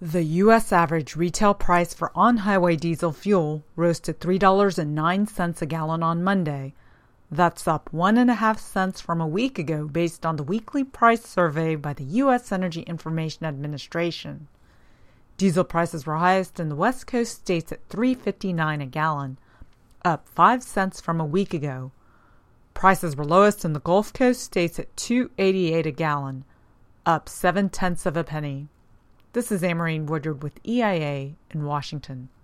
The U.S. average retail price for on-highway diesel fuel rose to $3.09 a gallon on Monday. That's up 1.5 cents from a week ago based on the weekly price survey by the U.S. Energy Information Administration. Diesel prices were highest in the West Coast states at $3.59 a gallon, up 5 cents from a week ago. Prices were lowest in the Gulf Coast states at $2.88 a gallon, up 0.7 cents. This is Amarine Woodard with EIA in Washington.